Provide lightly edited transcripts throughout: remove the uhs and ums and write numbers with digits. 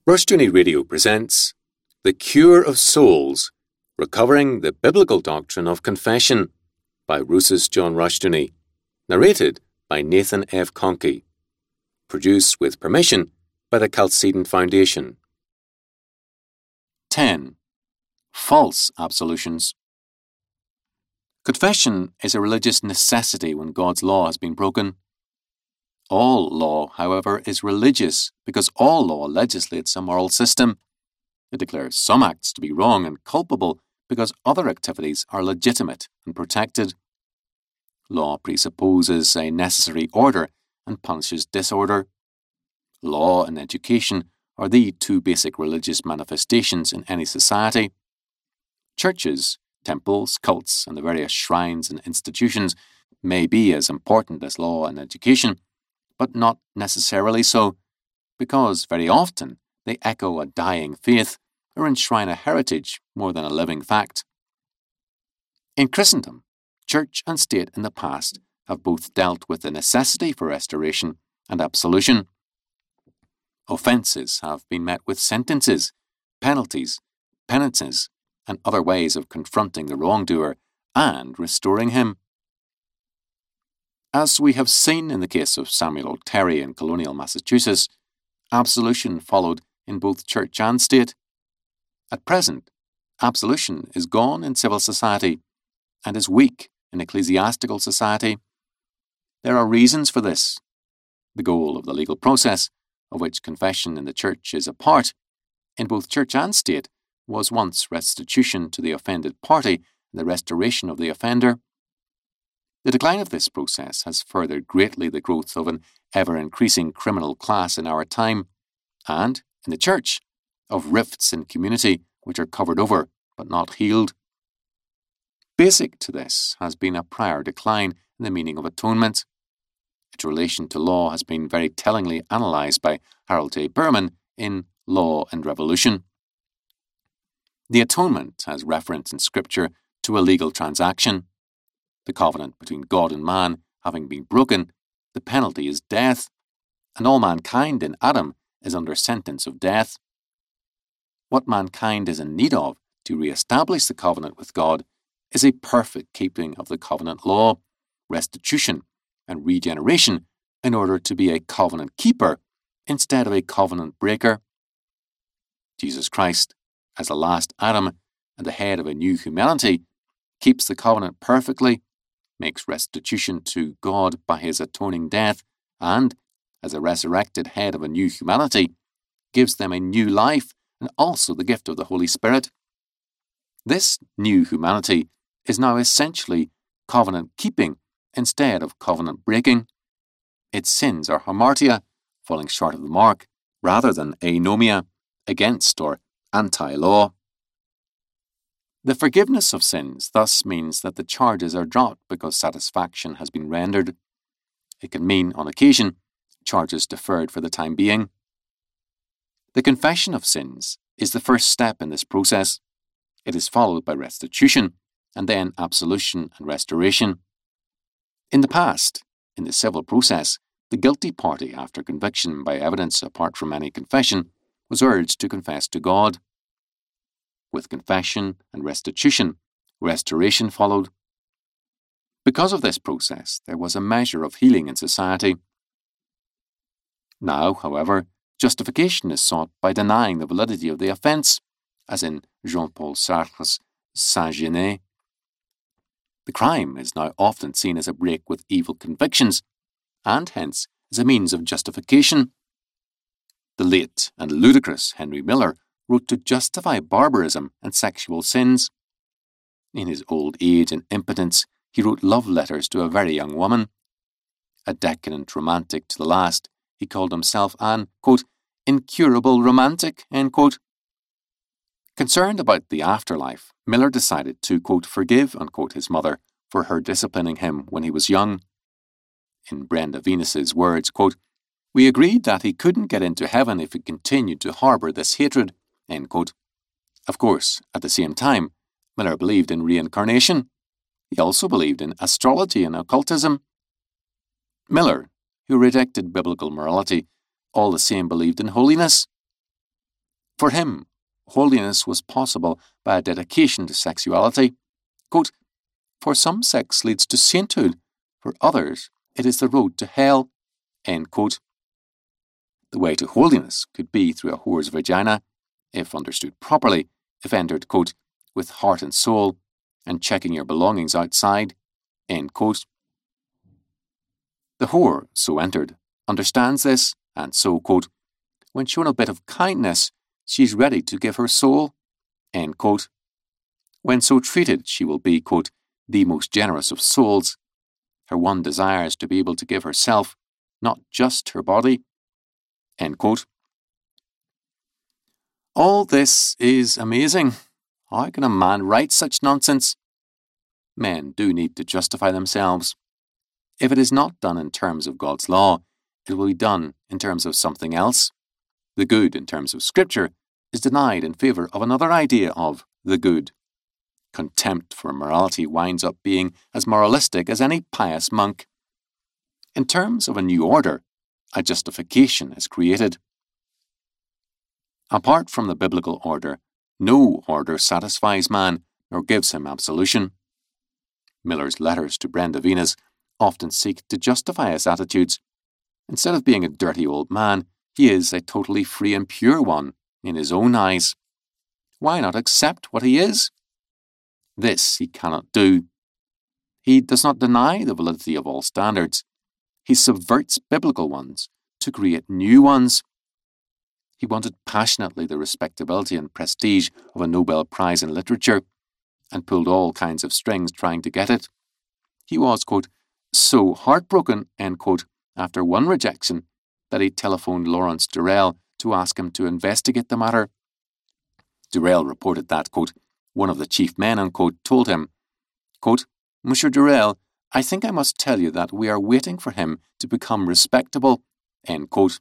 Rushdoony Radio presents The Cure of Souls, Recovering the Biblical Doctrine of Confession by Rousas John Rushdoony, narrated by Nathan F. Conkey, produced with permission by the Chalcedon Foundation. 10. False absolutions. Confession is a religious necessity when God's law has been broken. All law, however, is religious because all law legislates a moral system. It declares some acts to be wrong and culpable because other activities are legitimate and protected. Law presupposes a necessary order and punishes disorder. Law and education are the two basic religious manifestations in any society. Churches, temples, cults, and the various shrines and institutions may be as important as law and education, but not necessarily so, because very often they echo a dying faith or enshrine a heritage more than a living fact. In Christendom, church and state in the past have both dealt with the necessity for restoration and absolution. Offences have been met with sentences, penalties, penances, and other ways of confronting the wrongdoer and restoring him. As we have seen in the case of Samuel Terry in colonial Massachusetts, absolution followed in both church and state. At present, absolution is gone in civil society and is weak in ecclesiastical society. There are reasons for this. The goal of the legal process, of which confession in the church is a part, in both church and state, was once restitution to the offended party and the restoration of the offender. The decline of this process has furthered greatly the growth of an ever-increasing criminal class in our time, and, in the church, of rifts in community which are covered over but not healed. Basic to this has been a prior decline in the meaning of atonement. Its relation to law has been very tellingly analysed by Harold J. Berman in Law and Revolution. The atonement has reference in Scripture to a legal transaction. The covenant between God and man having been broken, the penalty is death, and all mankind in Adam is under sentence of death. What mankind is in need of to re-establish the covenant with God is a perfect keeping of the covenant law, restitution, and regeneration in order to be a covenant keeper instead of a covenant breaker. Jesus Christ, as the last Adam and the head of a new humanity, keeps the covenant perfectly, makes restitution to God by his atoning death, and, as a resurrected head of a new humanity, gives them a new life and also the gift of the Holy Spirit. This new humanity is now essentially covenant-keeping instead of covenant-breaking. Its sins are hamartia, falling short of the mark, rather than anomia, against or anti-law. The forgiveness of sins thus means that the charges are dropped because satisfaction has been rendered. It can mean, on occasion, charges deferred for the time being. The confession of sins is the first step in this process. It is followed by restitution, and then absolution and restoration. In the past, in the civil process, the guilty party, after conviction by evidence apart from any confession, was urged to confess to God. With confession and restitution, restoration followed. Because of this process, there was a measure of healing in society. Now, however, justification is sought by denying the validity of the offence, as in Jean-Paul Sartre's Saint-Genet. The crime is now often seen as a break with evil convictions, and hence as a means of justification. The late and ludicrous Henry Miller wrote to justify barbarism and sexual sins. In his old age and impotence, he wrote love letters to a very young woman. A decadent romantic to the last, he called himself an, quote, incurable romantic, end quote. Concerned about the afterlife, Miller decided to, quote, forgive, unquote, his mother for her disciplining him when he was young. In Brenda Venus's words, quote, we agreed that he couldn't get into heaven if he continued to harbour this hatred, end quote. Of course, at the same time, Miller believed in reincarnation. He also believed in astrology and occultism. Miller, who rejected biblical morality, all the same believed in holiness. For him, holiness was possible by a dedication to sexuality. Quote, for some sex leads to sainthood, for others it is the road to hell. End quote. The way to holiness could be through a whore's vagina, if understood properly, if entered, quote, with heart and soul, and checking your belongings outside. End quote. The whore, so entered, understands this, and so, quote, when shown a bit of kindness, she is ready to give her soul. End quote. When so treated, she will be, quote, the most generous of souls. Her one desire is to be able to give herself, not just her body. End quote. All this is amazing. How can a man write such nonsense? Men do need to justify themselves. If it is not done in terms of God's law, it will be done in terms of something else. The good in terms of Scripture is denied in favour of another idea of the good. Contempt for morality winds up being as moralistic as any pious monk. In terms of a new order, a justification is created. Apart from the biblical order, no order satisfies man nor gives him absolution. Miller's letters to Brenda Venus often seek to justify his attitudes. Instead of being a dirty old man, he is a totally free and pure one in his own eyes. Why not accept what he is? This he cannot do. He does not deny the validity of all standards. He subverts biblical ones to create new ones. He wanted passionately the respectability and prestige of a Nobel Prize in Literature, and pulled all kinds of strings trying to get it. He was, quote, so heartbroken, end quote, after one rejection that he telephoned Lawrence Durrell to ask him to investigate the matter. Durrell reported that, quote, one of the chief men, unquote, told him, quote, Monsieur Durrell, I think I must tell you that we are waiting for him to become respectable, end quote.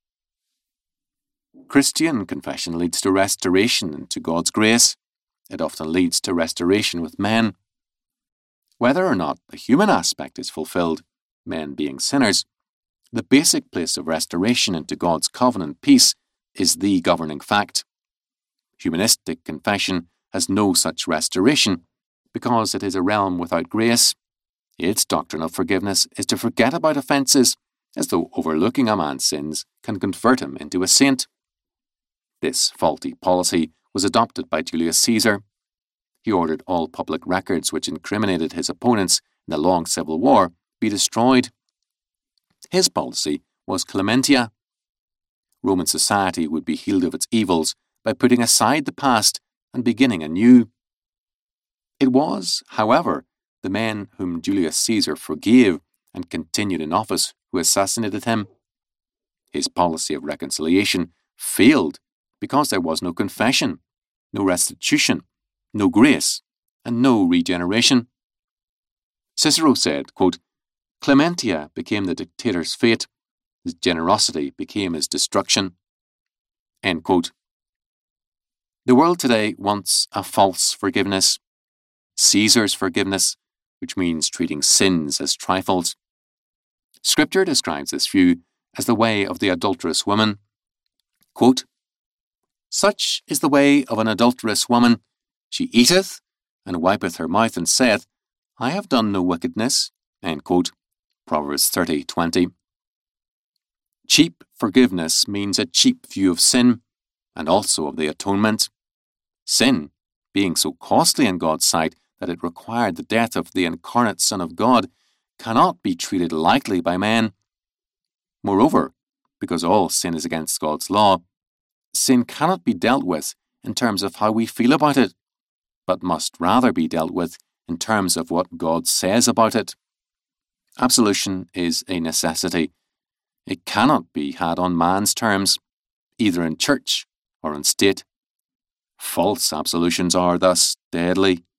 Christian confession leads to restoration into God's grace. It often leads to restoration with men. Whether or not the human aspect is fulfilled, men being sinners, the basic place of restoration into God's covenant peace is the governing fact. Humanistic confession has no such restoration because it is a realm without grace. Its doctrine of forgiveness is to forget about offences, as though overlooking a man's sins can convert him into a saint. This faulty policy was adopted by Julius Caesar. He ordered all public records which incriminated his opponents in the long civil war be destroyed. His policy was clementia. Roman society would be healed of its evils by putting aside the past and beginning anew. It was, however, the men whom Julius Caesar forgave and continued in office who assassinated him. His policy of reconciliation failed because there was no confession, no restitution, no grace, and no regeneration. Cicero said, quote, Clementia became the dictator's fate, his generosity became his destruction. End quote. The world today wants a false forgiveness, Caesar's forgiveness, which means treating sins as trifles. Scripture describes this view as the way of the adulterous woman. Quote, Such is the way of an adulterous woman. She eateth, and wipeth her mouth, and saith, I have done no wickedness. End quote. Proverbs 30:20. Cheap forgiveness means a cheap view of sin, and also of the atonement. Sin, being so costly in God's sight that it required the death of the incarnate Son of God, cannot be treated lightly by men. Moreover, because all sin is against God's law, sin cannot be dealt with in terms of how we feel about it, but must rather be dealt with in terms of what God says about it. Absolution is a necessity. It cannot be had on man's terms, either in church or in state. False absolutions are thus deadly.